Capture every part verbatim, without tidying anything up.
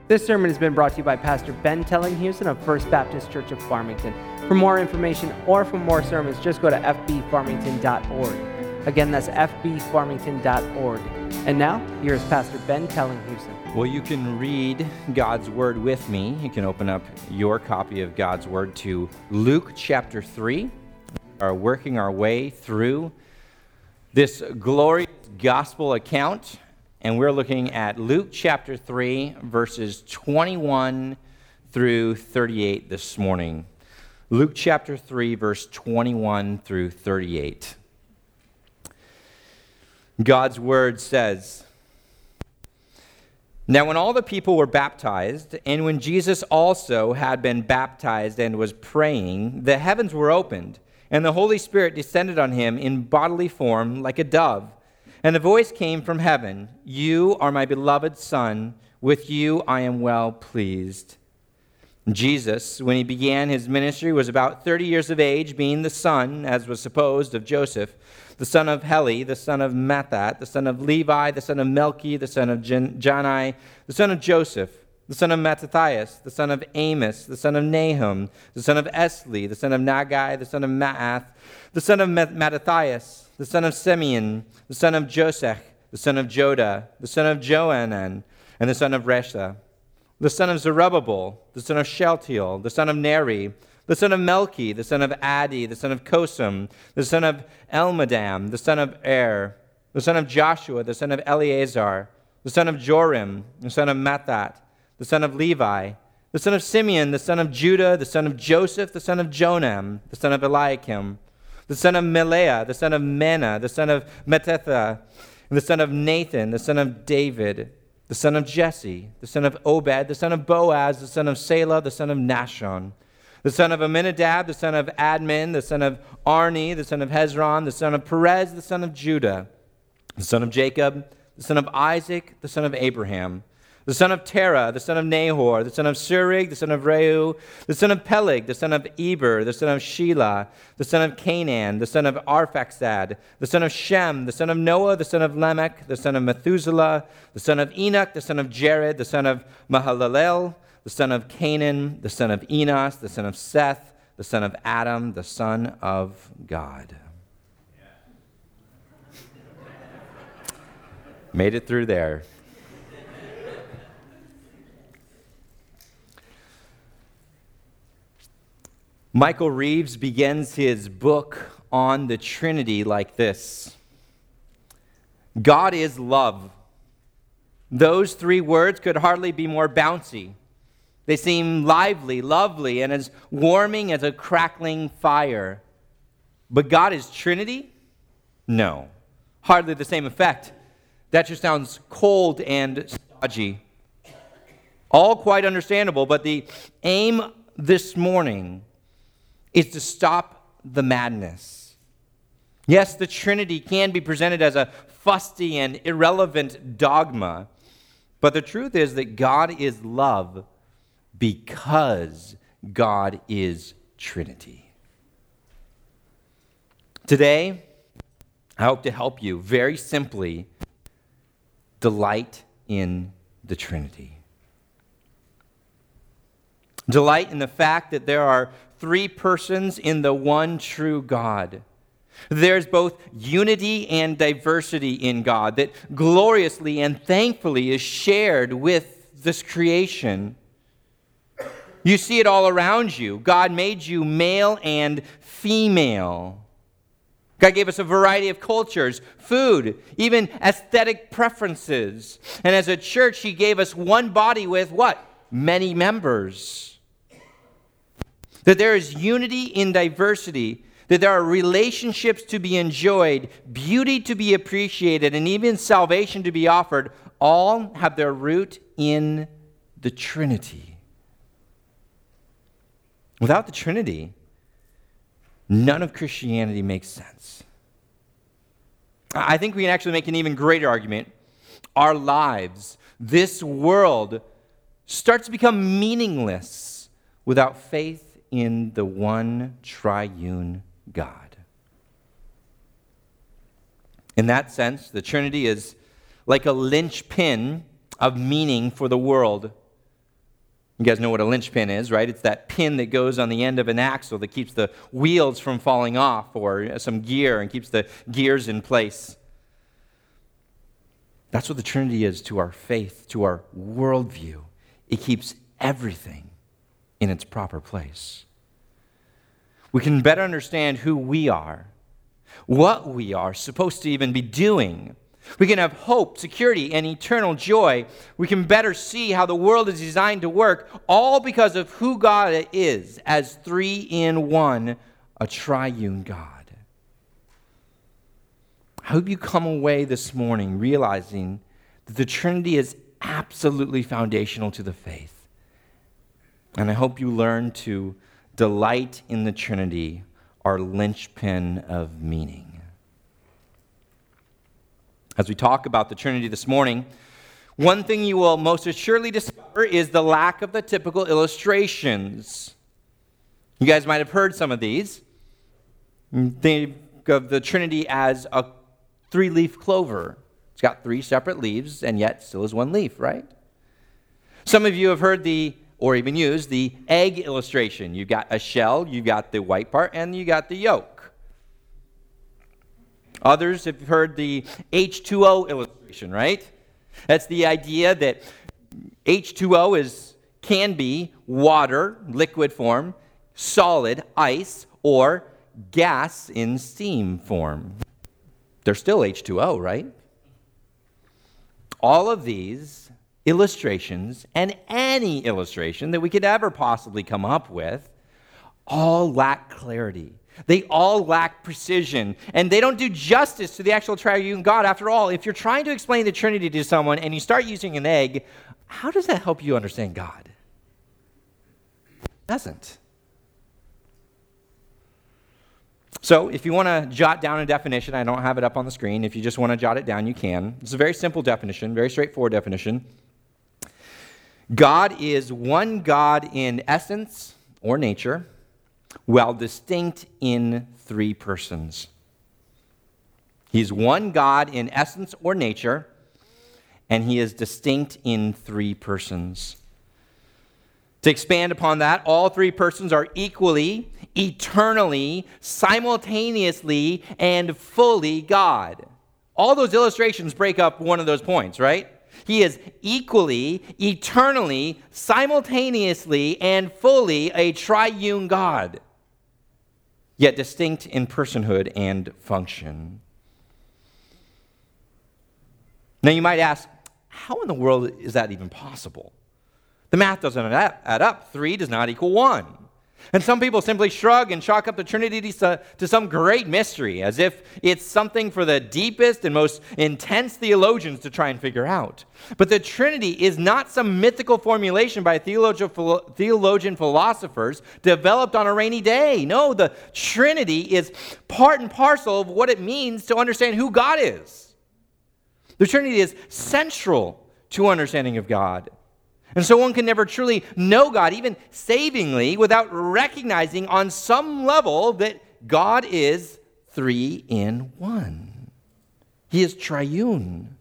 This sermon has been brought to you by Pastor Ben Tellinghusen of First Baptist Church of Farmington. For more information or for more sermons, just go to f b farmington dot org. Again, that's f b farmington dot org. And now, here's Pastor Ben Tellinghusen. Well, you can read God's Word with me. You can open up your copy of God's Word to Luke chapter three. We are working our way through this glorious gospel account, and we're looking at Luke chapter three, verses twenty-one through thirty-eight this morning. Luke chapter three, verse twenty-one through thirty-eight. God's Word says, "Now when all the people were baptized, and when Jesus also had been baptized and was praying, the heavens were opened, and the Holy Spirit descended on him in bodily form like a dove. And the voice came from heaven, 'You are my beloved Son, with you I am well pleased.' Jesus, when he began his ministry, was about thirty years of age, being the son, as was supposed, of Joseph, the son of Heli, the son of Matthat, the son of Levi, the son of Melchi, the son of Jannai, the son of Joseph, the son of Mattathias, the son of Amos, the son of Nahum, the son of Esli, the son of Nagai, the son of Maath, the son of Mattathias, the son of Simeon, the son of Josech, the son of Joda, the son of Joanan, and the son of Resha, the son of Zerubbabel, the son of Shealtiel, the son of Neri, the son of Melchi, the son of Addi, the son of Kosam, the son of Elmadam, the son of Er, the son of Joshua, the son of Eleazar, the son of Jorim, the son of Matthat, the son of Levi, the son of Simeon, the son of Judah, the son of Joseph, the son of Jonam, the son of Eliakim, the son of Melea, the son of Menna, the son of Mattatha, the son of Nathan, the son of David, the son of Jesse, the son of Obed, the son of Boaz, the son of Salah, the son of Nashon, the son of Aminadab, the son of Admin, the son of Arni, the son of Hezron, the son of Perez, the son of Judah, the son of Jacob, the son of Isaac, the son of Abraham, the son of Terah, the son of Nahor, the son of Surig, the son of Reu, the son of Peleg, the son of Eber, the son of Shelah, the son of Canaan, the son of Arphaxad, the son of Shem, the son of Noah, the son of Lamech, the son of Methuselah, the son of Enoch, the son of Jared, the son of Mahalalel, the son of Canaan, the son of Enos, the son of Seth, the son of Adam, the son of God." Made it through there. Michael Reeves begins his book on the Trinity like this: "God is love." Those three words could hardly be more bouncy. They seem lively, lovely, and as warming as a crackling fire. But God is Trinity? No, hardly the same effect. That just sounds cold and stodgy. All quite understandable, but the aim this morning is to stop the madness. Yes, the Trinity can be presented as a fusty and irrelevant dogma, but the truth is that God is love because God is Trinity. Today, I hope to help you very simply delight in the Trinity. Delight in the fact that there are three persons in the one true God. There's both unity and diversity in God that gloriously and thankfully is shared with this creation. You see it all around you. God made you male and female. God gave us a variety of cultures, food, even aesthetic preferences. And as a church, He gave us one body with what? Many members. That there is unity in diversity, that there are relationships to be enjoyed, beauty to be appreciated, and even salvation to be offered, all have their root in the Trinity. Without the Trinity, none of Christianity makes sense. I think we can actually make an even greater argument. Our lives, this world, starts to become meaningless without faith in the one triune God. In that sense, the Trinity is like a linchpin of meaning for the world. You guys know what a linchpin is, right? It's that pin that goes on the end of an axle that keeps the wheels from falling off, or some gear and keeps the gears in place. That's what the Trinity is to our faith, to our worldview. It keeps everything in its proper place. We can better understand who we are, what we are supposed to even be doing. We can have hope, security, and eternal joy. We can better see how the world is designed to work, all because of who God is as three in one, a triune God. I hope you come away this morning realizing that the Trinity is absolutely foundational to the faith. And I hope you learn to delight in the Trinity, our linchpin of meaning. As we talk about the Trinity this morning, one thing you will most assuredly discover is the lack of the typical illustrations. You guys might have heard some of these. Think of the Trinity as a three-leaf clover. It's got three separate leaves, and yet still is one leaf, right? Some of you have heard the, or even used, the egg illustration. You've got a shell, you've got the white part, and you got the yolk. Others have heard the H two O illustration, right? That's the idea that H two O is can be water, liquid form, solid, ice, or gas in steam form. They're still H two O, right? All of these illustrations, and any illustration that we could ever possibly come up with, all lack clarity. They all lack precision, and they don't do justice to the actual triune God. After all, if you're trying to explain the Trinity to someone and you start using an egg, how does that help you understand God? It doesn't. So if you want to jot down a definition, I don't have it up on the screen. If you just want to jot it down, you can. It's a very simple definition, very straightforward definition. God is one God in essence or nature, while distinct in three persons. He's one God in essence or nature, and he is distinct in three persons. To expand upon that, all three persons are equally, eternally, simultaneously, and fully God. All those illustrations break up one of those points, right? He is equally, eternally, simultaneously, and fully a triune God, yet distinct in personhood and function. Now you might ask, how in the world is that even possible? The math doesn't add up. Three does not equal one. And some people simply shrug and chalk up the Trinity to, to some great mystery, as if it's something for the deepest and most intense theologians to try and figure out. But the Trinity is not some mythical formulation by theologian, theologian philosophers developed on a rainy day. No, the Trinity is part and parcel of what it means to understand who God is. The Trinity is central to understanding of God. And so one can never truly know God, even savingly, without recognizing on some level that God is three in one. He is triune.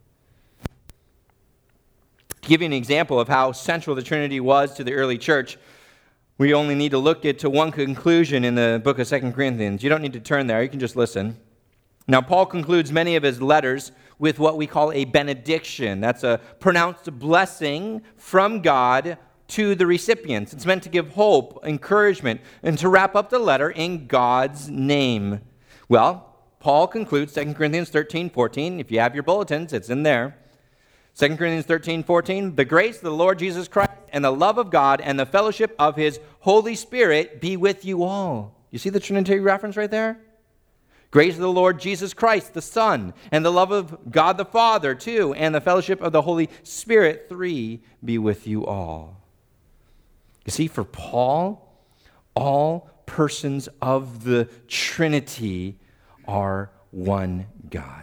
To give you an example of how central the Trinity was to the early church, we only need to look at to one conclusion in the book of Second Corinthians. You don't need to turn there, you can just listen. Now, Paul concludes many of his letters with what we call a benediction. That's a pronounced blessing from God to the recipients. It's meant to give hope, encouragement, and to wrap up the letter in God's name. Well, Paul concludes Second Corinthians thirteen fourteen. If you have your bulletins, it's in there. Second Corinthians thirteen fourteen, the grace of the Lord Jesus Christ and the love of God and the fellowship of his Holy Spirit be with you all. You see the Trinitarian reference right there? Grace of the Lord Jesus Christ, the Son, and the love of God the Father, two, and the fellowship of the Holy Spirit, three, be with you all. You see, for Paul, all persons of the Trinity are one God.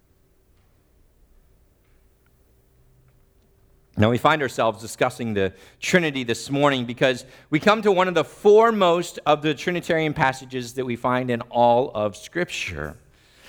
Now, we find ourselves discussing the Trinity this morning because we come to one of the foremost of the Trinitarian passages that we find in all of Scripture.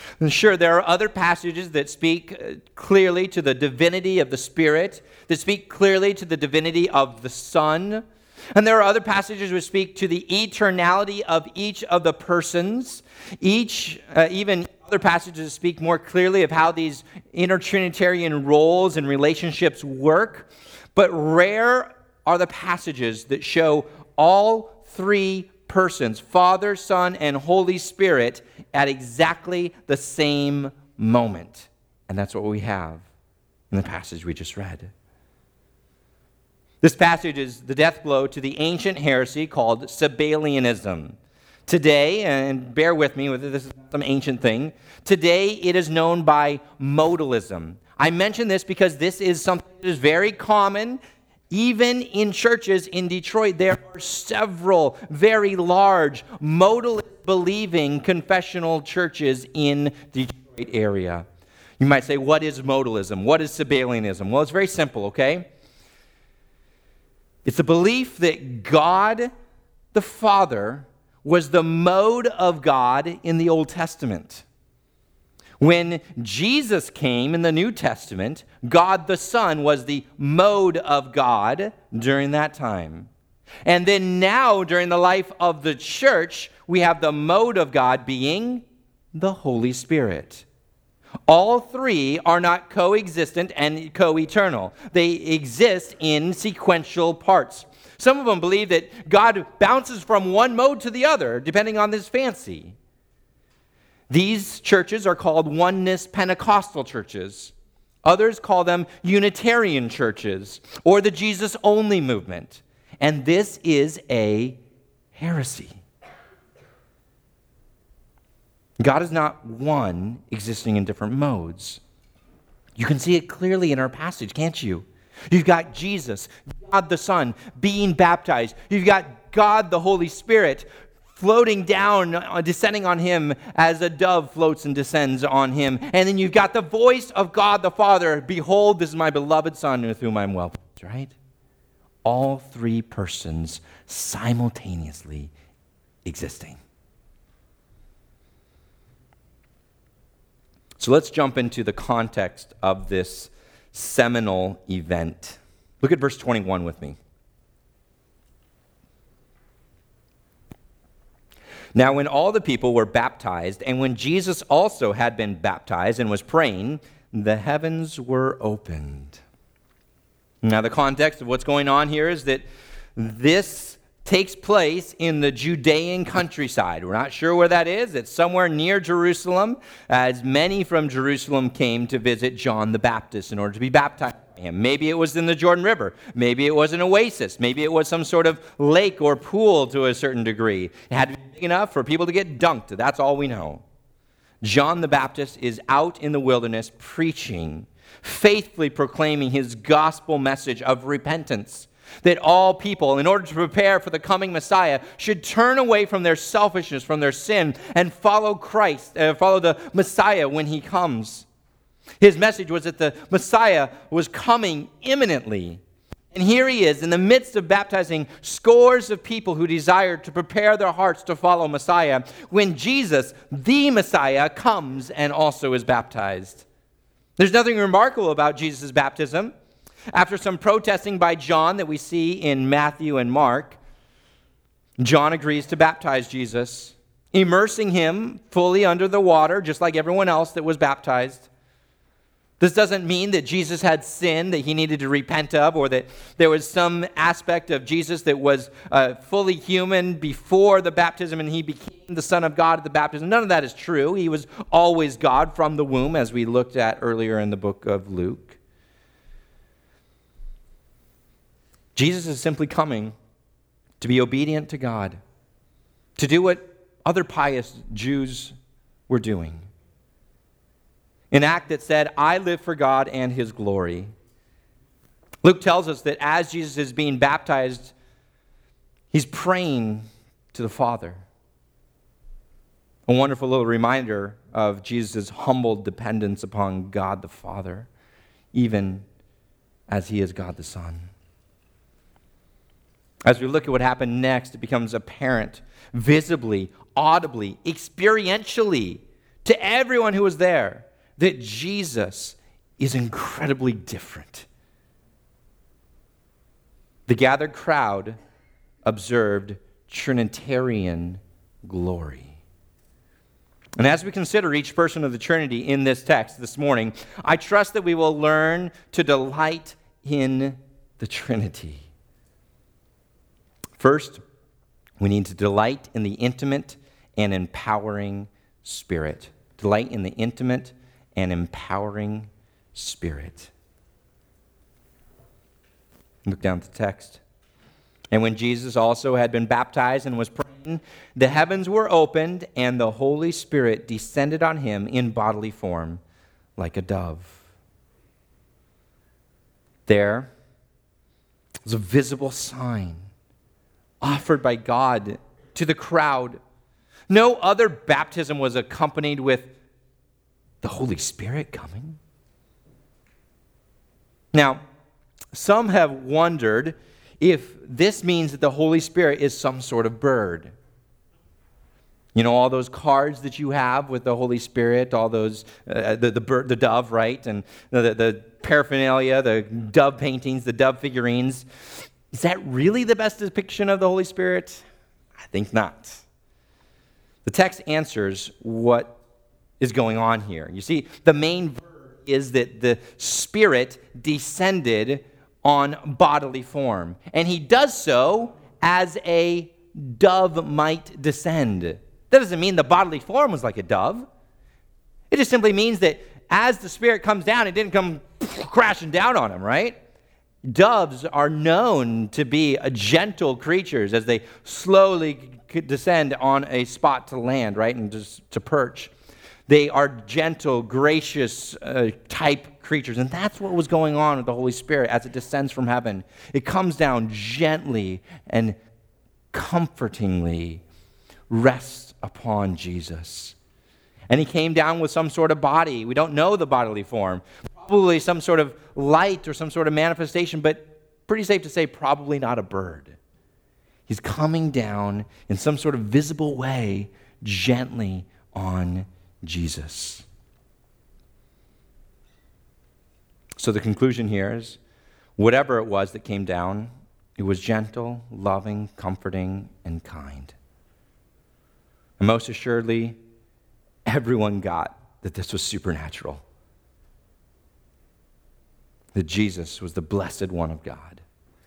And sure, there are other passages that speak uh, clearly to the divinity of the Spirit, that speak clearly to the divinity of the Son. And there are other passages which speak to the eternality of each of the persons. Each, uh, even other passages speak more clearly of how these intertrinitarian roles and relationships work. But rare are the passages that show all three persons, Father, Son, and Holy Spirit, at exactly the same moment. And that's what we have in the passage we just read. This passage is the death blow to the ancient heresy called Sabellianism. Today, and bear with me, this is some ancient thing, today it is known by modalism. I mention this because this is something that is very common. Even in churches in Detroit, there are several very large modalist-believing confessional churches in the Detroit area. You might say, what is modalism? What is Sabellianism? Well, it's very simple, okay? It's the belief that God, the Father, was the mode of God in the Old Testament. When Jesus came in the New Testament, God the Son was the mode of God during that time. And then now, during the life of the church, we have the mode of God being the Holy Spirit. All three are not coexistent and co-eternal. They exist in sequential parts. Some of them believe that God bounces from one mode to the other, depending on his fancy. These churches are called oneness Pentecostal churches. Others call them Unitarian churches or the Jesus-only movement. And this is a heresy. God is not one existing in different modes. You can see it clearly in our passage, can't you? You've got Jesus, God the Son, being baptized. You've got God the Holy Spirit floating down, uh, descending on him as a dove floats and descends on him. And then you've got the voice of God the Father, behold, this is my beloved Son with whom I'm well pleased, right? All three persons simultaneously existing. So let's jump into the context of this seminal event. Look at verse twenty-one with me. Now, when all the people were baptized, and when Jesus also had been baptized and was praying, the heavens were opened. Now, the context of what's going on here is that this takes place in the Judean countryside. We're not sure where that is. It's somewhere near Jerusalem, as many from Jerusalem came to visit John the Baptist in order to be baptized by him. Maybe it was in the Jordan River. Maybe it was an oasis. Maybe it was some sort of lake or pool to a certain degree. It had to be big enough for people to get dunked. That's all we know. John the Baptist is out in the wilderness preaching, faithfully proclaiming his gospel message of repentance. That all people, in order to prepare for the coming Messiah, should turn away from their selfishness, from their sin, and follow Christ, uh, follow the Messiah when he comes. His message was that the Messiah was coming imminently. And here he is in the midst of baptizing scores of people who desired to prepare their hearts to follow Messiah, when Jesus, the Messiah, comes and also is baptized. There's nothing remarkable about Jesus' baptism. After some protesting by John that we see in Matthew and Mark, John agrees to baptize Jesus, immersing him fully under the water, just like everyone else that was baptized. This doesn't mean that Jesus had sin that he needed to repent of, or that there was some aspect of Jesus that was uh, fully human before the baptism and he became the Son of God at the baptism. None of that is true. He was always God from the womb, as we looked at earlier in the book of Luke. Jesus is simply coming to be obedient to God, to do what other pious Jews were doing. An act that said, I live for God and his glory. Luke tells us that as Jesus is being baptized, he's praying to the Father. A wonderful little reminder of Jesus' humble dependence upon God the Father, even as he is God the Son. As we look at what happened next, it becomes apparent, visibly, audibly, experientially to everyone who was there that Jesus is incredibly different. The gathered crowd observed Trinitarian glory. And as we consider each person of the Trinity in this text this morning, I trust that we will learn to delight in the Trinity. First, we need to delight in the intimate and empowering Spirit. Delight in the intimate and empowering Spirit. Look down at the text. And when Jesus also had been baptized and was praying, the heavens were opened, and the Holy Spirit descended on him in bodily form like a dove. There was a visible sign offered by God to the crowd. No other baptism was accompanied with the Holy Spirit coming. Now, some have wondered if this means that the Holy Spirit is some sort of bird. You know, all those cards that you have with the Holy Spirit, all those, uh, the, the bird, the dove, right? And the, the paraphernalia, the dove paintings, the dove figurines. Is that really the best depiction of the Holy Spirit? I think not. The text answers what is going on here. You see, the main verb is that the Spirit descended on bodily form. And he does so as a dove might descend. That doesn't mean the bodily form was like a dove. It just simply means that as the Spirit comes down, it didn't come crashing down on him, right? Doves are known to be gentle creatures as they slowly descend on a spot to land, right, and just to perch. They are gentle, gracious uh, type creatures, and that's what was going on with the Holy Spirit as it descends from heaven. It comes down gently and comfortingly, rests upon Jesus. And he came down with some sort of body. We don't know the bodily form. Probably some sort of light or some sort of manifestation, but pretty safe to say probably not a bird. He's coming down in some sort of visible way, gently on Jesus. So the conclusion here is, whatever it was that came down, it was gentle, loving, comforting, and kind. And most assuredly, everyone got that this was supernatural. That Jesus was the blessed one of God.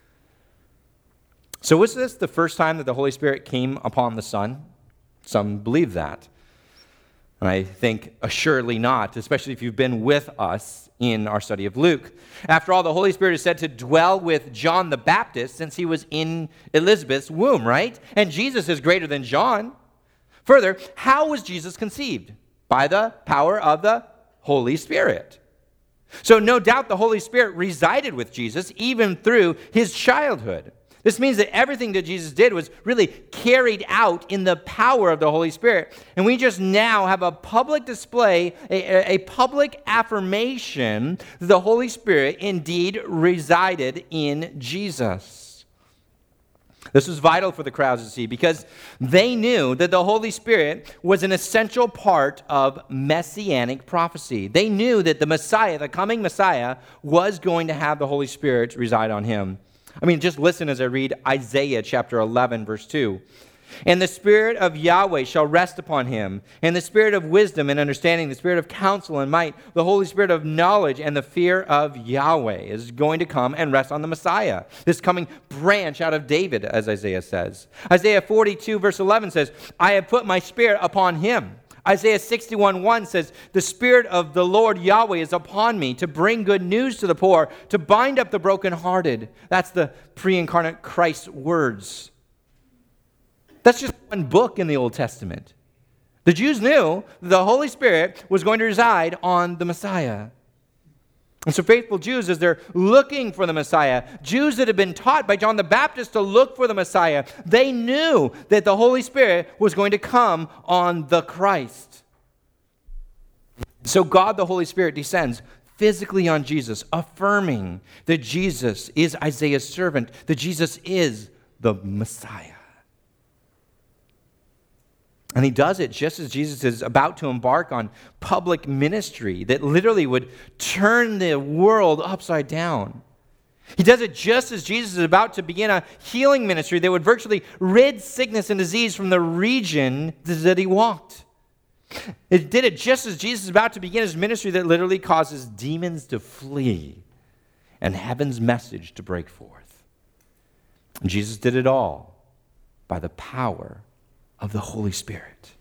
So was this the first time that the Holy Spirit came upon the Son? Some believe that. And I think assuredly not, especially if you've been with us in our study of Luke. After all, the Holy Spirit is said to dwell with John the Baptist since he was in Elizabeth's womb, right? And Jesus is greater than John. Further, how was Jesus conceived? By the power of the Holy Spirit. So no doubt the Holy Spirit resided with Jesus even through his childhood. This means that everything that Jesus did was really carried out in the power of the Holy Spirit. And we just now have a public display, a, a public affirmation that the Holy Spirit indeed resided in Jesus. This was vital for the crowds to see because they knew that the Holy Spirit was an essential part of messianic prophecy. They knew that the Messiah, the coming Messiah, was going to have the Holy Spirit reside on him. I mean, just listen as I read Isaiah chapter eleven, verse two. And the Spirit of Yahweh shall rest upon him, and the Spirit of wisdom and understanding, the Spirit of counsel and might, the Holy Spirit of knowledge and the fear of Yahweh is going to come and rest on the Messiah, this coming branch out of David, as Isaiah says. Isaiah forty-two, verse eleven says, I have put my Spirit upon him. Isaiah sixty-one, one says, the Spirit of the Lord Yahweh is upon me to bring good news to the poor, to bind up the brokenhearted. That's the pre-incarnate Christ's words. That's just one book in the Old Testament. The Jews knew the Holy Spirit was going to reside on the Messiah. And so faithful Jews, as they're looking for the Messiah, Jews that had been taught by John the Baptist to look for the Messiah, they knew that the Holy Spirit was going to come on the Christ. So God, the Holy Spirit, descends physically on Jesus, affirming that Jesus is Isaiah's servant, that Jesus is the Messiah. And he does it just as Jesus is about to embark on public ministry that literally would turn the world upside down. He does it just as Jesus is about to begin a healing ministry that would virtually rid sickness and disease from the region that he walked. It did it just as Jesus is about to begin his ministry that literally causes demons to flee and heaven's message to break forth. And Jesus did it all by the power of the Holy Spirit.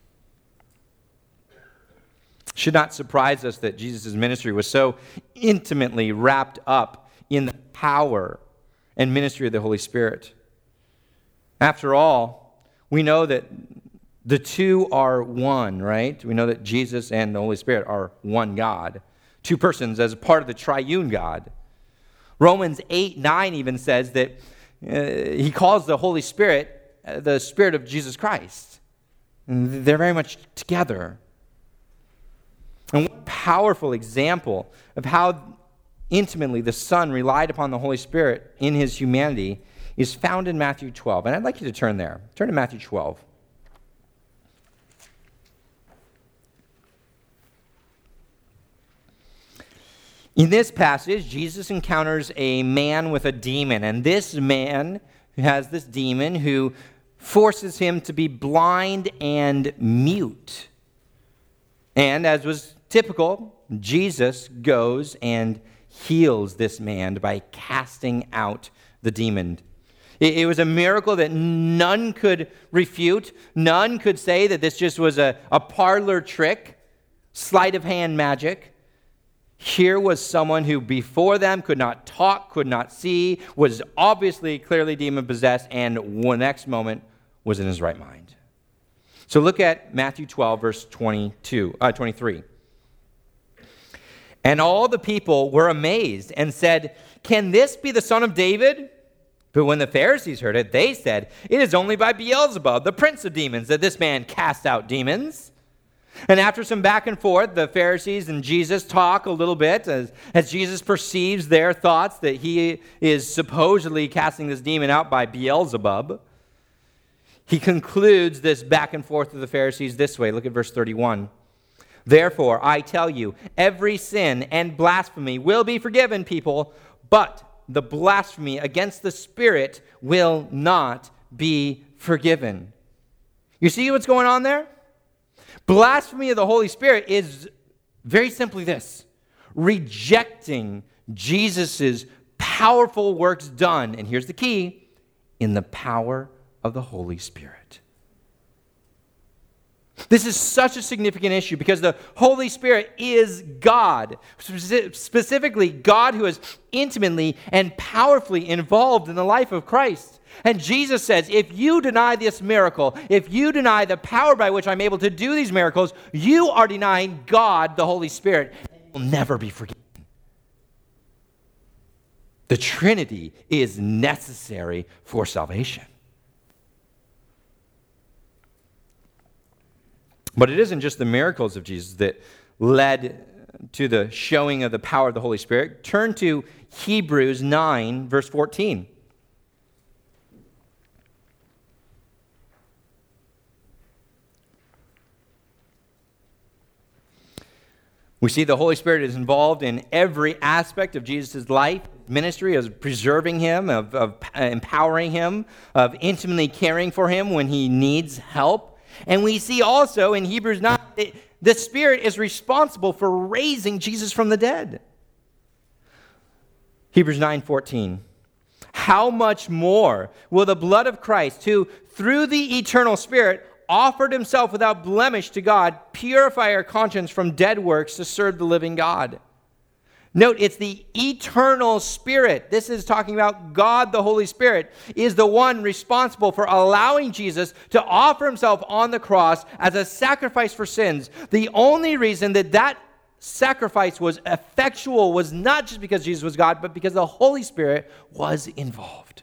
It should not surprise us that Jesus' ministry was so intimately wrapped up in the power and ministry of the Holy Spirit. After all, we know that the two are one, right? We know that Jesus and the Holy Spirit are one God, two persons as a part of the triune God. Romans eight nine even says that uh, he calls the Holy Spirit uh, the Spirit of Jesus Christ. And they're very much together. And one powerful example of how intimately the Son relied upon the Holy Spirit in his humanity is found in Matthew twelve. And I'd like you to turn there. Turn to Matthew twelve. In this passage, Jesus encounters a man with a demon, and this man has this demon who forces him to be blind and mute. And as was typical, Jesus goes and heals this man by casting out the demon. It, it was a miracle that none could refute. None could say that this just was a, a parlor trick, sleight of hand magic. Here was someone who before them could not talk, could not see, was obviously clearly demon-possessed, and the next moment was in his right mind. So look at Matthew twelve, verse twenty-two, uh, twenty-three. And all the people were amazed and said, "Can this be the son of David?" But when the Pharisees heard it, they said, "It is only by Beelzebub, the prince of demons, that this man casts out demons." And after some back and forth, the Pharisees and Jesus talk a little bit as, as Jesus perceives their thoughts that he is supposedly casting this demon out by Beelzebub. He concludes this back and forth of the Pharisees this way. Look at verse thirty-one. "Therefore, I tell you, every sin and blasphemy will be forgiven people, but the blasphemy against the Spirit will not be forgiven." You see what's going on there? Blasphemy of the Holy Spirit is very simply this: rejecting Jesus' powerful works done, and here's the key, in the power of the Holy Spirit. This is such a significant issue because the Holy Spirit is God, specifically God who is intimately and powerfully involved in the life of Christ. And Jesus says, if you deny this miracle, if you deny the power by which I'm able to do these miracles, you are denying God, the Holy Spirit, and you will never be forgiven. The Trinity is necessary for salvation. But it isn't just the miracles of Jesus that led to the showing of the power of the Holy Spirit. Turn to Hebrews nine, verse fourteen. We see the Holy Spirit is involved in every aspect of Jesus' life, ministry, of preserving him, of, of empowering him, of intimately caring for him when he needs help. And we see also in Hebrews nine, it, the Spirit is responsible for raising Jesus from the dead. Hebrews nine fourteen. How much more will the blood of Christ, who through the eternal Spirit offered himself without blemish to God, purify our conscience from dead works to serve the living God? Note, it's the eternal Spirit. This is talking about God, the Holy Spirit, is the one responsible for allowing Jesus to offer himself on the cross as a sacrifice for sins. The only reason that that sacrifice was effectual was not just because Jesus was God, but because the Holy Spirit was involved.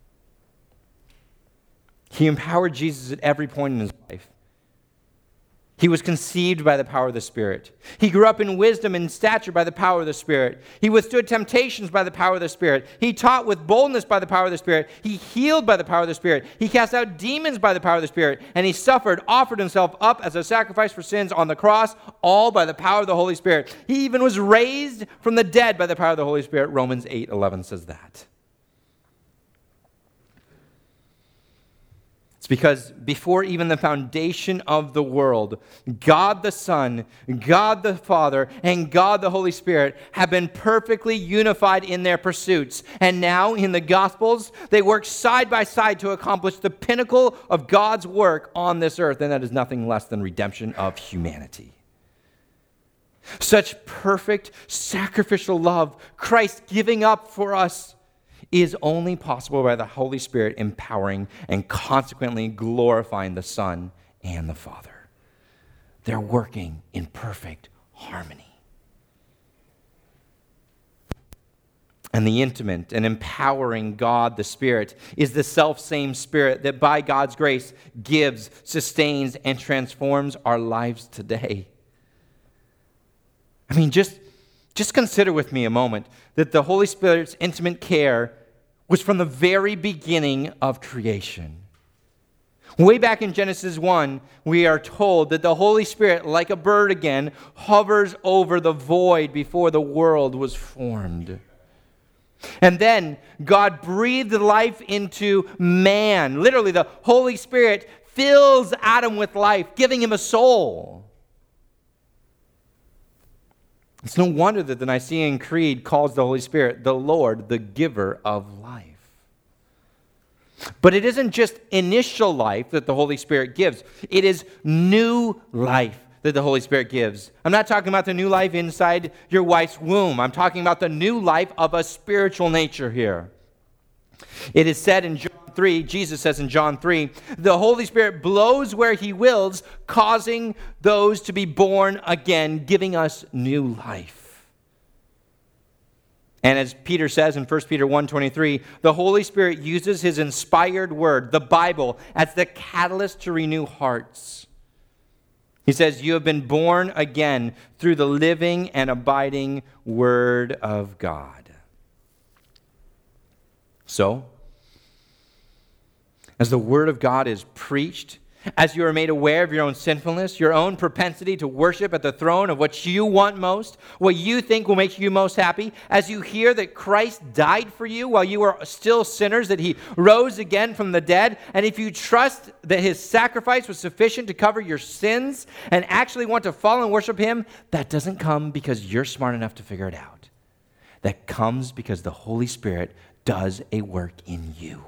He empowered Jesus at every point in his life. He was conceived by the power of the Spirit. He grew up in wisdom and stature by the power of the Spirit. He withstood temptations by the power of the Spirit. He taught with boldness by the power of the Spirit. He healed by the power of the Spirit. He cast out demons by the power of the Spirit. And he suffered, offered himself up as a sacrifice for sins on the cross, all by the power of the Holy Spirit. He even was raised from the dead by the power of the Holy Spirit. Romans eight eleven says that. Because before even the foundation of the world, God the Son, God the Father, and God the Holy Spirit have been perfectly unified in their pursuits. And now in the Gospels, they work side by side to accomplish the pinnacle of God's work on this earth, and that is nothing less than redemption of humanity. Such perfect sacrificial love, Christ giving up for us, is only possible by the Holy Spirit empowering and consequently glorifying the Son and the Father. They're working in perfect harmony. And the intimate and empowering God, the Spirit, is the self-same Spirit that by God's grace gives, sustains, and transforms our lives today. I mean, just Just consider with me a moment that the Holy Spirit's intimate care was from the very beginning of creation. Way back in Genesis one, we are told that the Holy Spirit, like a bird again, hovers over the void before the world was formed. And then God breathed life into man. Literally, the Holy Spirit fills Adam with life, giving him a soul. It's no wonder that the Nicene Creed calls the Holy Spirit the Lord, the giver of life. But it isn't just initial life that the Holy Spirit gives. It is new life that the Holy Spirit gives. I'm not talking about the new life inside your wife's womb. I'm talking about the new life of a spiritual nature here. It is said in John three, Jesus says in John three, the Holy Spirit blows where he wills, causing those to be born again, giving us new life. And as Peter says in First Peter one twenty-three, the Holy Spirit uses his inspired word, the Bible, as the catalyst to renew hearts. He says, you have been born again through the living and abiding Word of God. So, as the Word of God is preached, as you are made aware of your own sinfulness, your own propensity to worship at the throne of what you want most, what you think will make you most happy, as you hear that Christ died for you while you were still sinners, that he rose again from the dead, and if you trust that his sacrifice was sufficient to cover your sins and actually want to follow and worship him, that doesn't come because you're smart enough to figure it out. That comes because the Holy Spirit does a work in you.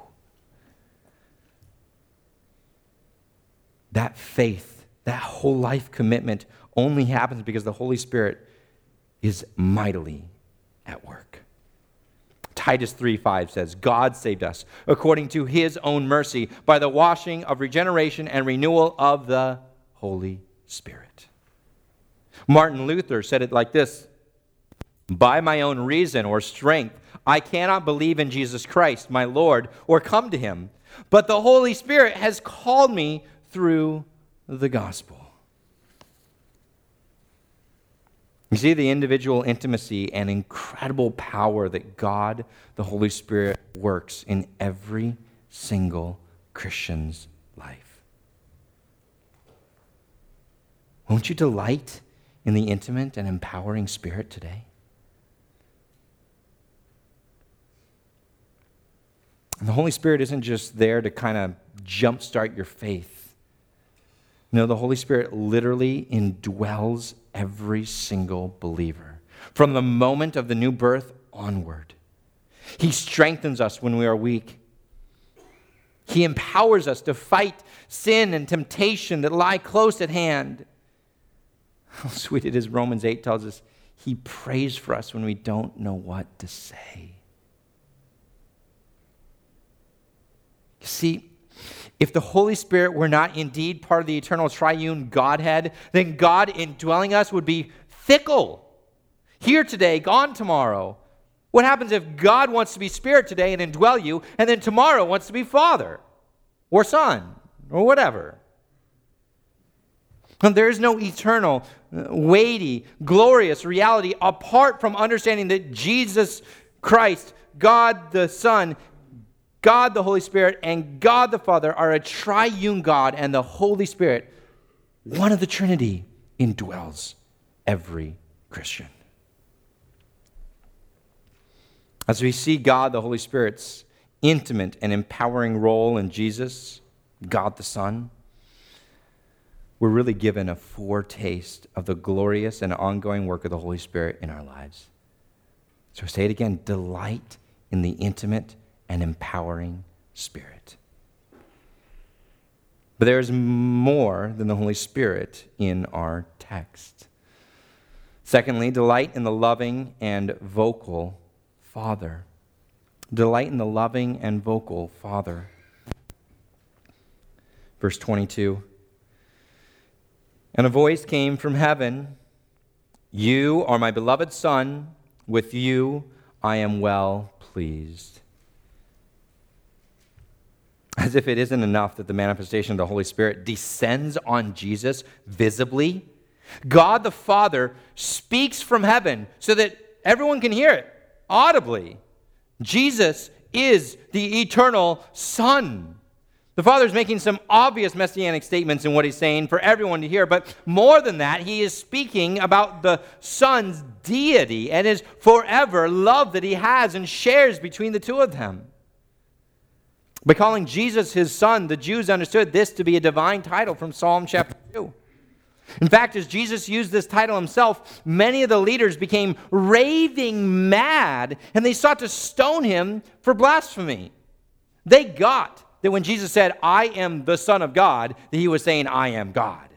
That faith, that whole life commitment only happens because the Holy Spirit is mightily at work. Titus three five says, God saved us according to his own mercy by the washing of regeneration and renewal of the Holy Spirit. Martin Luther said it like this, by my own reason or strength, I cannot believe in Jesus Christ, my Lord, or come to him. But the Holy Spirit has called me through the gospel. You see the individual intimacy and incredible power that God, the Holy Spirit, works in every single Christian's life. Won't you delight in the intimate and empowering Spirit today? And the Holy Spirit isn't just there to kind of jumpstart your faith. No, the Holy Spirit literally indwells every single believer from the moment of the new birth onward. He strengthens us when we are weak. He empowers us to fight sin and temptation that lie close at hand. How sweet it is, Romans eight tells us, he prays for us when we don't know what to say. You see, if the Holy Spirit were not indeed part of the eternal triune Godhead, then God indwelling us would be fickle. Here today, gone tomorrow. What happens if God wants to be Spirit today and indwell you, and then tomorrow wants to be Father or Son or whatever? And there is no eternal, weighty, glorious reality apart from understanding that Jesus Christ, God the Son, God the Holy Spirit, and God the Father are a triune God, and the Holy Spirit, one of the Trinity, indwells every Christian. As we see God the Holy Spirit's intimate and empowering role in Jesus, God the Son, we're really given a foretaste of the glorious and ongoing work of the Holy Spirit in our lives. So say it again, delight in the intimate and empowering Spirit. But there is more than the Holy Spirit in our text. Secondly, delight in the loving and vocal Father. Delight in the loving and vocal Father. Verse twenty-two. And a voice came from heaven, "You are my beloved Son, with you I am well pleased." As if it isn't enough that the manifestation of the Holy Spirit descends on Jesus visibly, God the Father speaks from heaven so that everyone can hear it audibly. Jesus is the eternal Son. The Father is making some obvious messianic statements in what he's saying for everyone to hear, but more than that, he is speaking about the Son's deity and his forever love that he has and shares between the two of them. By calling Jesus his Son, the Jews understood this to be a divine title from Psalm chapter two. In fact, as Jesus used this title himself, many of the leaders became raving mad, and they sought to stone him for blasphemy. They got that when Jesus said, "I am the Son of God," that he was saying, "I am God."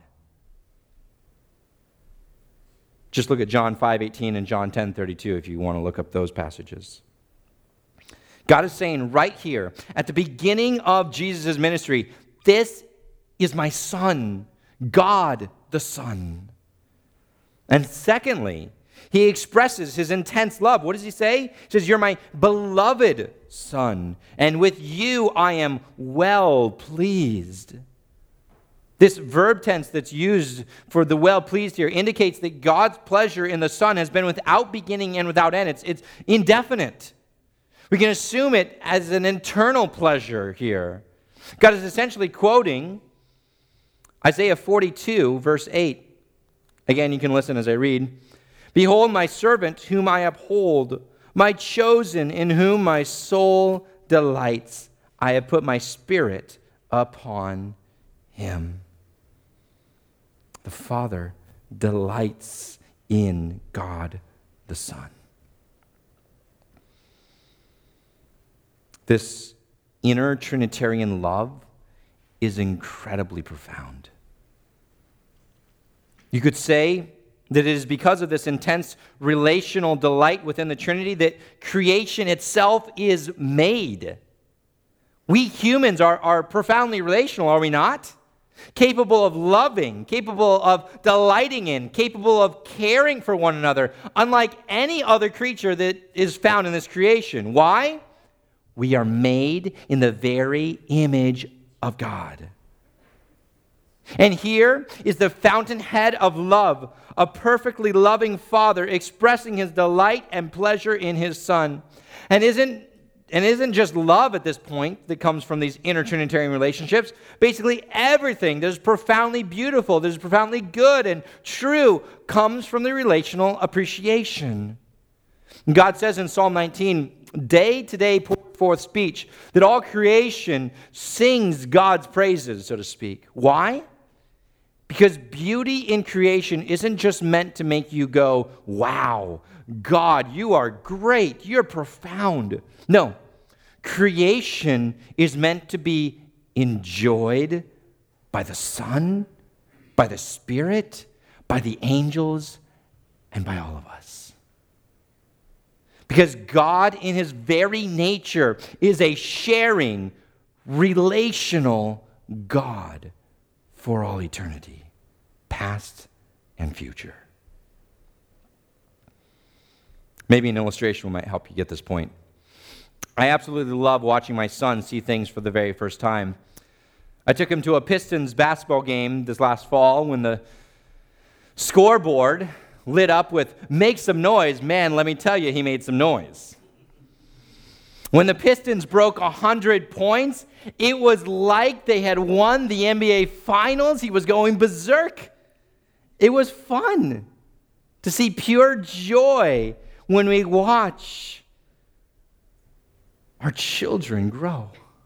Just look at John five eighteen and John ten thirty-two if you want to look up those passages. God is saying right here, at the beginning of Jesus' ministry, "This is my Son, God the Son." And secondly, he expresses his intense love. What does he say? He says, "You're my beloved Son, and with you I am well pleased." This verb tense that's used for the well pleased here indicates that God's pleasure in the Son has been without beginning and without end. It's, it's indefinite. We can assume it as an internal pleasure here. God is essentially quoting Isaiah forty-two, verse eight. Again, you can listen as I read. "Behold my servant whom I uphold, my chosen in whom my soul delights. I have put my spirit upon him." The Father delights in God the Son. This inner Trinitarian love is incredibly profound. You could say that it is because of this intense relational delight within the Trinity that creation itself is made. We humans are, are profoundly relational, are we not? Capable of loving, capable of delighting in, capable of caring for one another, unlike any other creature that is found in this creation. Why? We are made in the very image of God. And here is the fountainhead of love, a perfectly loving Father expressing his delight and pleasure in his Son. And isn't and isn't just love at this point that comes from these inner Trinitarian relationships. Basically everything that is profoundly beautiful, that is profoundly good and true, comes from the relational appreciation. God says in Psalm nineteen, "Day to day pour forth speech," that all creation sings God's praises, so to speak. Why? Because beauty in creation isn't just meant to make you go, "Wow, God, you are great, you're profound." No, creation is meant to be enjoyed by the Son, by the Spirit, by the angels, and by all of us. Because God, in his very nature, is a sharing, relational God for all eternity, past and future. Maybe an illustration might help you get this point. I absolutely love watching my son see things for the very first time. I took him to a Pistons basketball game this last fall when the scoreboard lit up with "make some noise." Man, let me tell you, he made some noise. When the Pistons broke one hundred points, it was like they had won the N B A Finals. He was going berserk. It was fun to see pure joy when we watch our children grow.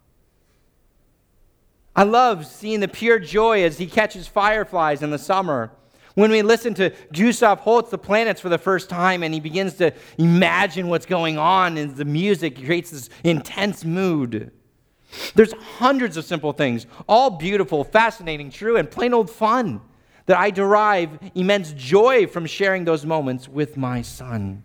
I love seeing the pure joy as he catches fireflies in the summer. When we listen to Gustav Holst, The Planets, for the first time, and he begins to imagine what's going on, and the music creates this intense mood. There's hundreds of simple things, all beautiful, fascinating, true, and plain old fun, that I derive immense joy from sharing those moments with my son.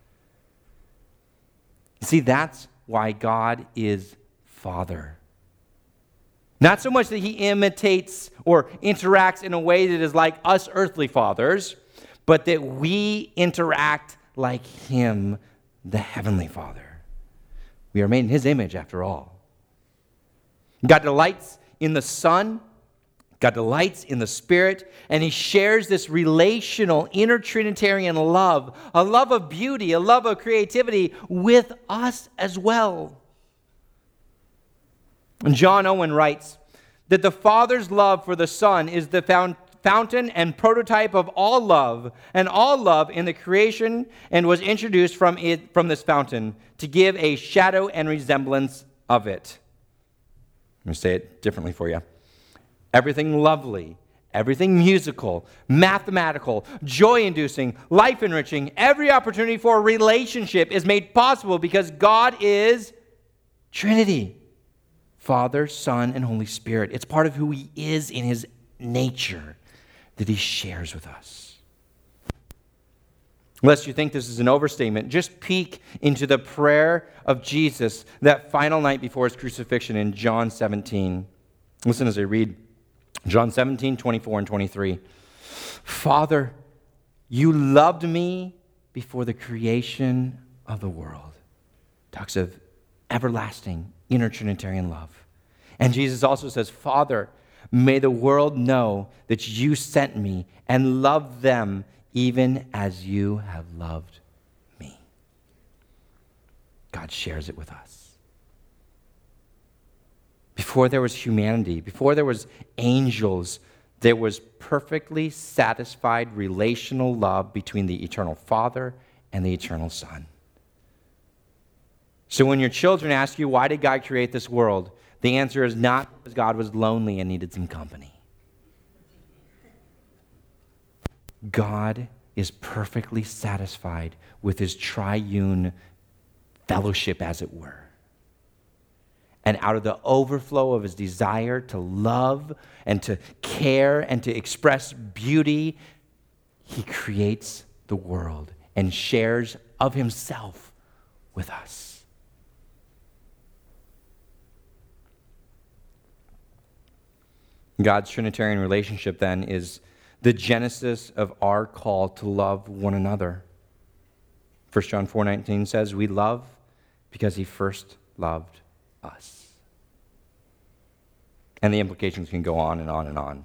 See, that's why God is Father. Not so much that he imitates or interacts in a way that is like us earthly fathers, but that we interact like him, the heavenly Father. We are made in his image, after all. God delights in the Son, God delights in the Spirit, and he shares this relational inner Trinitarian love, a love of beauty, a love of creativity with us as well. And John Owen writes that the Father's love for the Son is the fountain and prototype of all love, and all love in the creation, and was introduced from it from this fountain to give a shadow and resemblance of it. I'm going to say it differently for you. Everything lovely, everything musical, mathematical, joy-inducing, life-enriching, every opportunity for a relationship is made possible because God is Trinity. Father, Son, and Holy Spirit. It's part of who he is in his nature that he shares with us. Lest you think this is an overstatement, just peek into the prayer of Jesus that final night before his crucifixion in John seventeen. Listen as I read John seventeen, twenty-four and twenty-three. Father, you loved me before the creation of the world. Talks of everlasting inner Trinitarian love. And Jesus also says, Father, may the world know that you sent me and loved them even as you have loved me. God shares it with us. Before there was humanity, before there was angels, there was perfectly satisfied relational love between the eternal Father and the eternal Son. So when your children ask you, why did God create this world? The answer is not because God was lonely and needed some company. God is perfectly satisfied with his triune fellowship, as it were. And out of the overflow of his desire to love and to care and to express beauty, he creates the world and shares of himself with us. God's Trinitarian relationship, then, is the genesis of our call to love one another. First John four nineteen says, we love because he first loved us. And the implications can go on and on and on.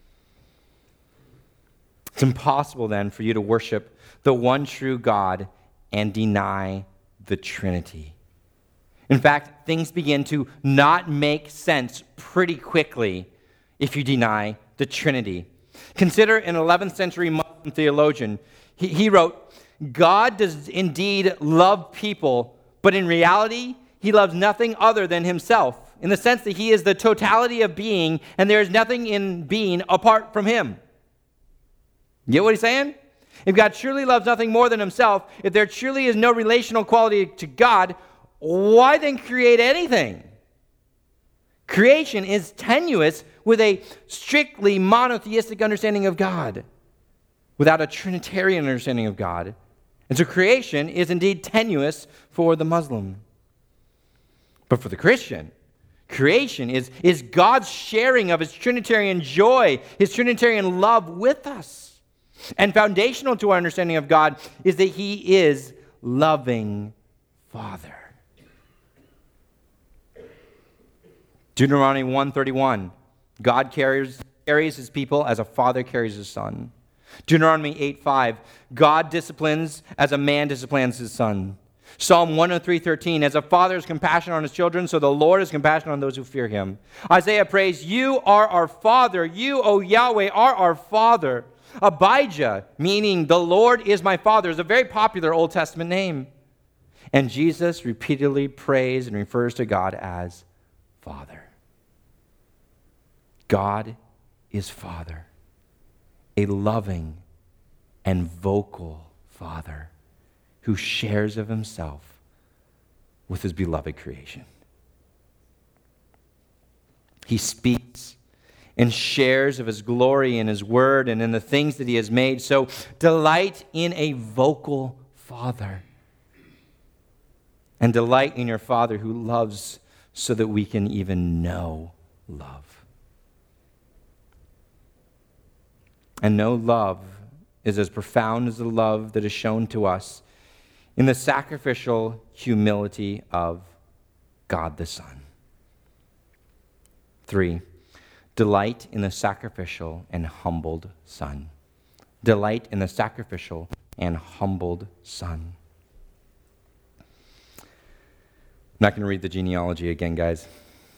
It's impossible, then, for you to worship the one true God and deny the Trinity. In fact, things begin to not make sense pretty quickly if you deny the Trinity. Consider an eleventh century Muslim theologian. He, he wrote, God does indeed love people, but in reality, he loves nothing other than himself, in the sense that he is the totality of being, and there is nothing in being apart from him. You get what he's saying? If God truly loves nothing more than himself, if there truly is no relational quality to God, why then create anything? Creation is tenuous with a strictly monotheistic understanding of God, without a Trinitarian understanding of God. And so creation is indeed tenuous for the Muslim. But for the Christian, creation is, is God's sharing of his Trinitarian joy, his Trinitarian love with us. And foundational to our understanding of God is that he is loving Father. Deuteronomy one thirty-one God carries, carries his people as a father carries his son. Deuteronomy eight five, God disciplines as a man disciplines his son. Psalm one oh three thirteen, as a father has compassion on his children, so the Lord has compassion on those who fear him. Isaiah prays, you are our father. You, O Yahweh, are our father. Abijah, meaning the Lord is my father, is a very popular Old Testament name. And Jesus repeatedly prays and refers to God as Father. God is Father, a loving and vocal Father who shares of himself with his beloved creation. He speaks and shares of his glory in his word and in the things that he has made. So delight in a vocal Father. And delight in your Father who loves so that we can even know love. And no love is as profound as the love that is shown to us in the sacrificial humility of God the Son. Three, delight in the sacrificial and humbled Son. Delight in the sacrificial and humbled Son. I'm not going to read the genealogy again, guys.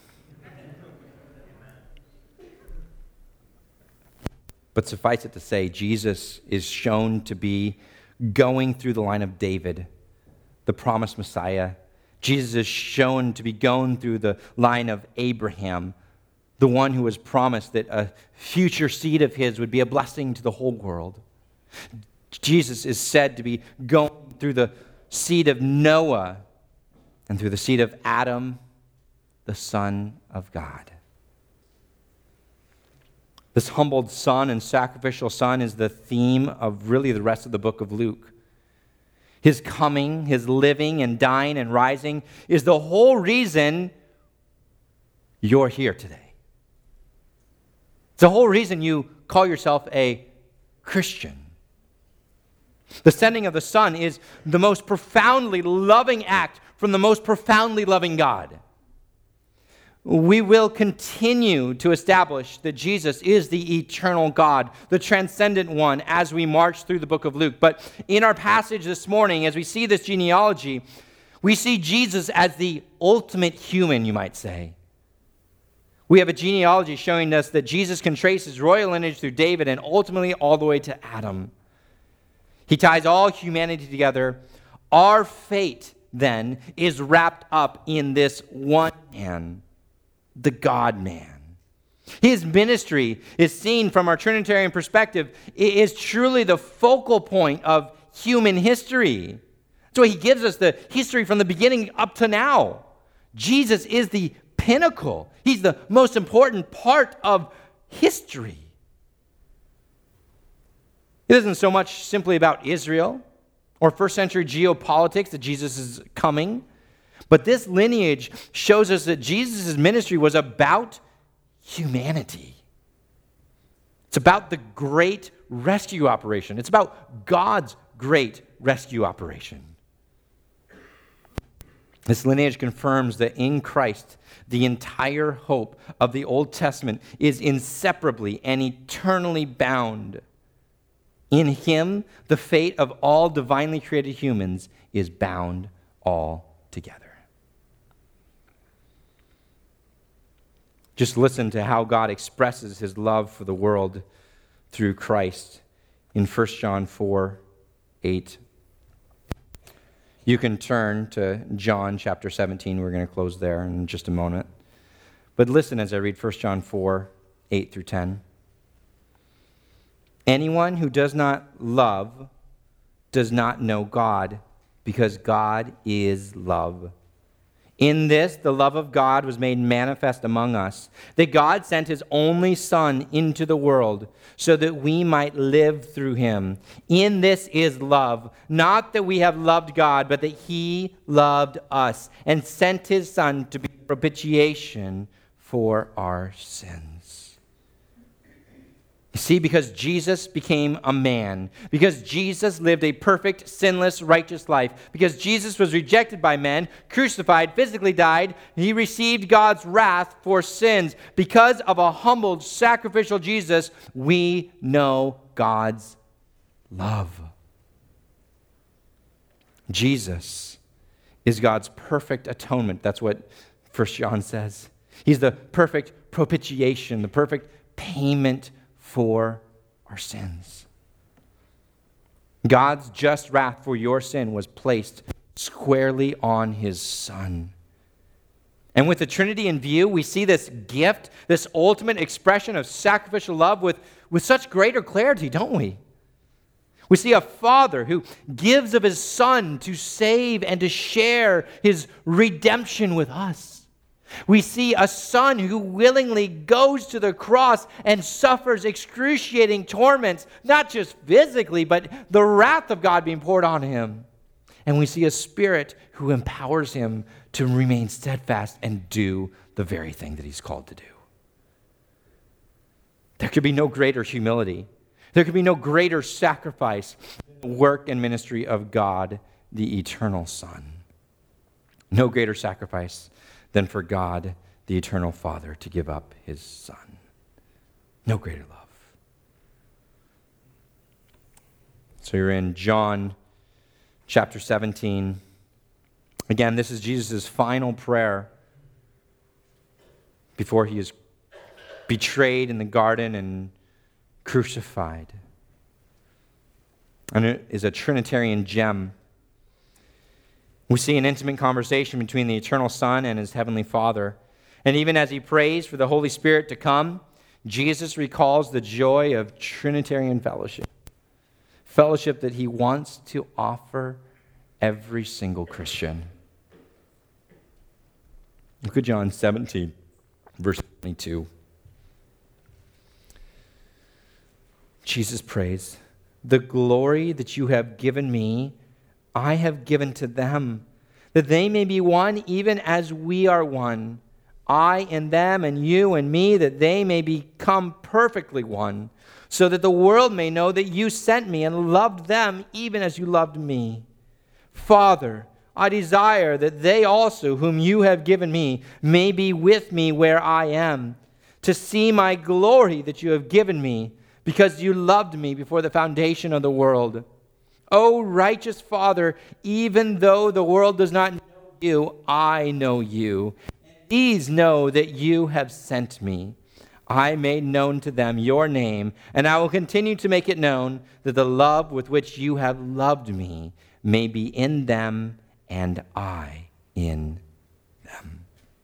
But suffice it to say, Jesus is shown to be going through the line of David, the promised Messiah. Jesus is shown to be going through the line of Abraham, the one who was promised that a future seed of his would be a blessing to the whole world. Jesus is said to be going through the seed of Noah and through the seed of Adam, the Son of God. This humbled Son and sacrificial Son is the theme of really the rest of the book of Luke. His coming, his living and dying and rising is the whole reason you're here today. It's the whole reason you call yourself a Christian. The sending of the Son is the most profoundly loving act from the most profoundly loving God. We will continue to establish that Jesus is the eternal God, the transcendent one, as we march through the book of Luke. But in our passage this morning, as we see this genealogy, we see Jesus as the ultimate human, you might say. We have a genealogy showing us that Jesus can trace his royal lineage through David and ultimately all the way to Adam. He ties all humanity together. Our fate, then, is wrapped up in this one man, the God-man. His ministry is seen from our Trinitarian perspective. It is truly the focal point of human history. So he gives us the history from the beginning up to now. Jesus is the pinnacle. He's the most important part of history. It isn't so much simply about Israel or first century geopolitics that Jesus is coming. But this lineage shows us that Jesus' ministry was about humanity. It's about the great rescue operation. It's about God's great rescue operation. This lineage confirms that in Christ, the entire hope of the Old Testament is inseparably and eternally bound. In him, the fate of all divinely created humans is bound all together. Just listen to how God expresses his love for the world through Christ in First John four eight. You can turn to John chapter seventeen. We're going to close there in just a moment. But listen as I read First John four eight through ten. Anyone who does not love does not know God, because God is love. In this, the love of God was made manifest among us, that God sent his only Son into the world so that we might live through him. In this is love, not that we have loved God, but that he loved us and sent his Son to be propitiation for our sins. You see, because Jesus became a man, because Jesus lived a perfect, sinless, righteous life, because Jesus was rejected by men, crucified, physically died, he received God's wrath for sins. Because of a humbled, sacrificial Jesus, we know God's love. Jesus is God's perfect atonement. That's what First John says. He's the perfect propitiation, the perfect payment for our sins. God's just wrath for your sin was placed squarely on his Son. And with the Trinity in view, we see this gift, this ultimate expression of sacrificial love with, with such greater clarity, don't we? We see a Father who gives of his Son to save and to share his redemption with us. We see a Son who willingly goes to the cross and suffers excruciating torments, not just physically, but the wrath of God being poured on him. And we see a Spirit who empowers him to remain steadfast and do the very thing that he's called to do. There could be no greater humility. There could be no greater sacrifice than the work and ministry of God, the eternal Son. No greater sacrifice than for God, the eternal Father, to give up his Son. No greater love. So you're in John chapter seventeen. Again, this is Jesus' final prayer before he is betrayed in the garden and crucified. And it is a Trinitarian gem. We see an intimate conversation between the eternal Son and his heavenly Father. And even as he prays for the Holy Spirit to come, Jesus recalls the joy of Trinitarian fellowship. Fellowship that he wants to offer every single Christian. Look at John seventeen, verse twenty-two. Jesus prays, "The glory that you have given me, I have given to them, that they may be one even as we are one. I and them and you and me, that they may become perfectly one, so that the world may know that you sent me and loved them even as you loved me. Father, I desire that they also, whom you have given me, may be with me where I am, to see my glory that you have given me, because you loved me before the foundation of the world. O righteous Father, even though the world does not know you, I know you. These know that you have sent me. I made known to them your name, and I will continue to make it known, that the love with which you have loved me may be in them and I in them."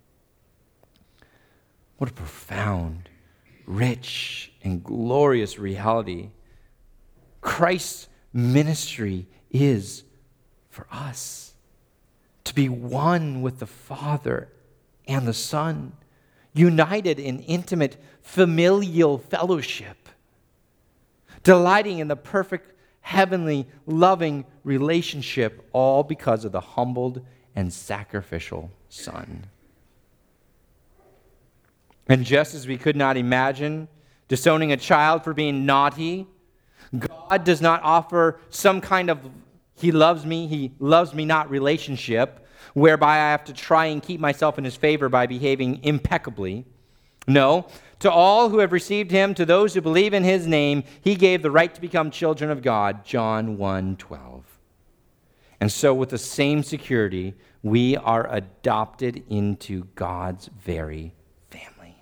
What a profound, rich, and glorious reality Christ's ministry is for us. To be one with the Father and the Son, united in intimate familial fellowship, delighting in the perfect, heavenly, loving relationship, all because of the humbled and sacrificial Son. And just as we could not imagine disowning a child for being naughty, God does not offer some kind of he loves me, he loves me not relationship, whereby I have to try and keep myself in his favor by behaving impeccably. No, to all who have received him, to those who believe in his name, he gave the right to become children of God, John one twelve. And so with the same security, we are adopted into God's very family.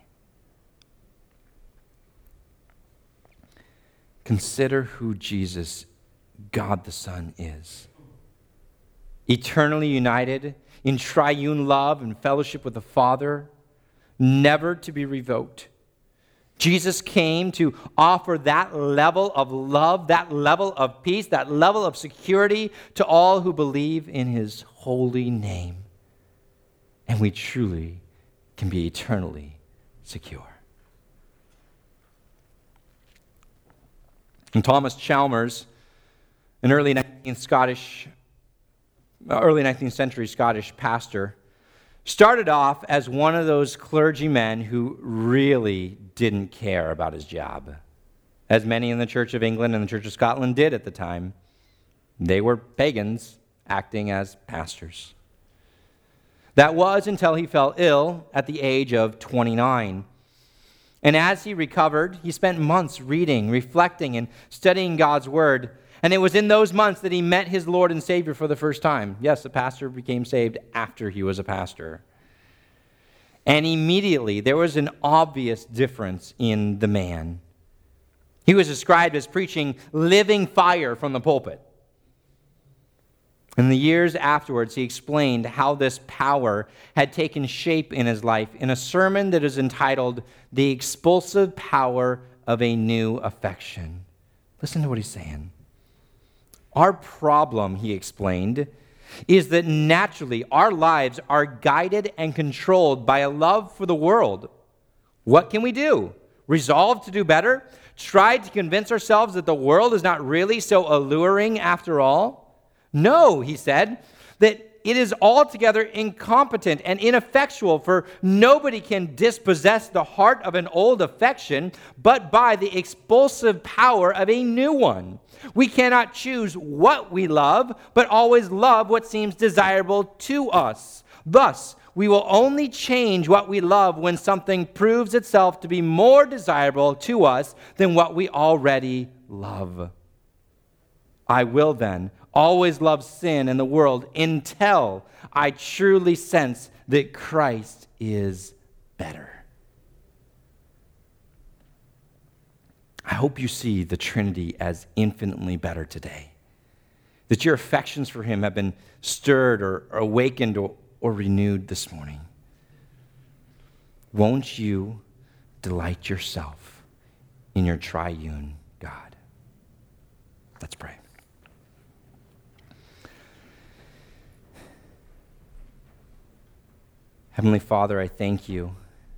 Consider who Jesus, God the Son, is. Eternally united in triune love and fellowship with the Father, never to be revoked. Jesus came to offer that level of love, that level of peace, that level of security to all who believe in his holy name. And we truly can be eternally secure. And Thomas Chalmers, an early nineteenth Scottish, early nineteenth century Scottish pastor, started off as one of those clergymen who really didn't care about his job. as many in the Church of England and the Church of Scotland did at the time. They were pagans acting as pastors. That was until he fell ill at the age of twenty-nine. And as he recovered, he spent months reading, reflecting, and studying God's Word. And it was in those months that he met his Lord and Savior for the first time. Yes, the pastor became saved after he was a pastor. And immediately, there was an obvious difference in the man. He was described as preaching living fire from the pulpit. In the years afterwards, he explained how this power had taken shape in his life in a sermon that is entitled, "The Expulsive Power of a New Affection." Listen to what he's saying. Our problem, he explained, is that naturally our lives are guided and controlled by a love for the world. What can we do? Resolve to do better? Try to convince ourselves that the world is not really so alluring after all? No, he said, that it is altogether incompetent and ineffectual, for nobody can dispossess the heart of an old affection but by the expulsive power of a new one. We cannot choose what we love, but always love what seems desirable to us. Thus, we will only change what we love when something proves itself to be more desirable to us than what we already love. I will then always love sin and the world until I truly sense that Christ is better. I hope you see the Trinity as infinitely better today, that your affections for him have been stirred or awakened or, or renewed this morning. Won't you delight yourself in your triune God? Let's pray. Heavenly Father, I thank you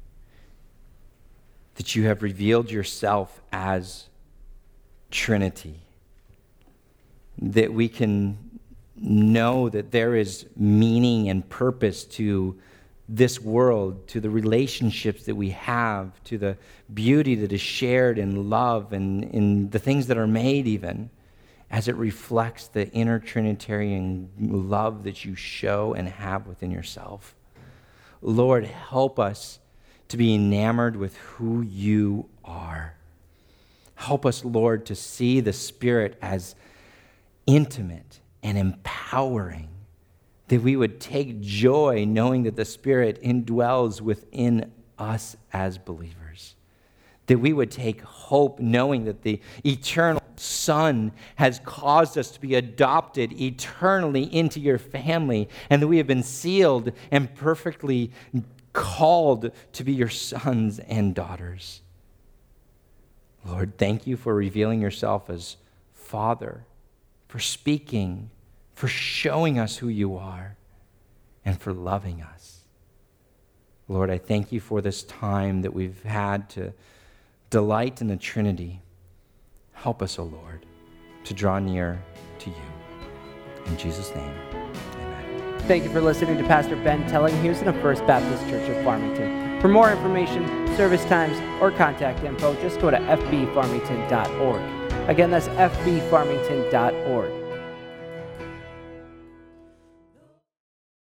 that you have revealed yourself as Trinity, that we can know that there is meaning and purpose to this world, to the relationships that we have, to the beauty that is shared in love and in the things that are made even, as it reflects the inner Trinitarian love that you show and have within yourself. Lord, help us to be enamored with who you are. Help us, Lord, to see the Spirit as intimate and empowering, that we would take joy knowing that the Spirit indwells within us as believers, that we would take hope knowing that the eternal Son has caused us to be adopted eternally into your family, and that we have been sealed and perfectly called to be your sons and daughters. Lord, thank you for revealing yourself as Father, for speaking, for showing us who you are, and for loving us. Lord, I thank you for this time that we've had to delight in the Trinity. Help us, O Lord, to draw near to you. In Jesus' name, amen. Thank you for listening to Pastor Ben Tellinghausen of First Baptist Church of Farmington. For more information, service times, or contact info, just go to f b farmington dot org. Again, that's f b farmington dot org.